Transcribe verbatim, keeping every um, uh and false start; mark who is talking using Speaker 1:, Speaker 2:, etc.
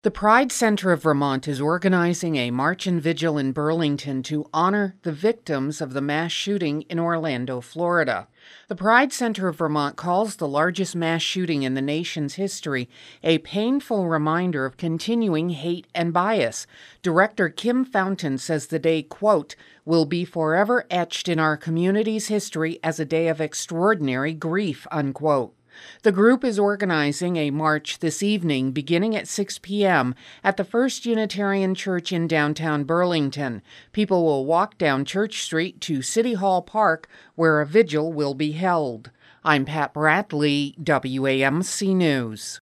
Speaker 1: The Pride Center of Vermont is organizing a march and vigil in Burlington to honor the victims of the mass shooting in Orlando, Florida. The Pride Center of Vermont calls the largest mass shooting in the nation's history a painful reminder of continuing hate and bias. Director Kim Fountain says the day, quote, will be forever etched in our community's history as a day of extraordinary grief, unquote. The group is organizing a march this evening beginning at six p.m. at the First Unitarian Church in downtown Burlington. People will walk down Church Street to City Hall Park, where a vigil will be held. I'm Pat Bradley, W A M C News.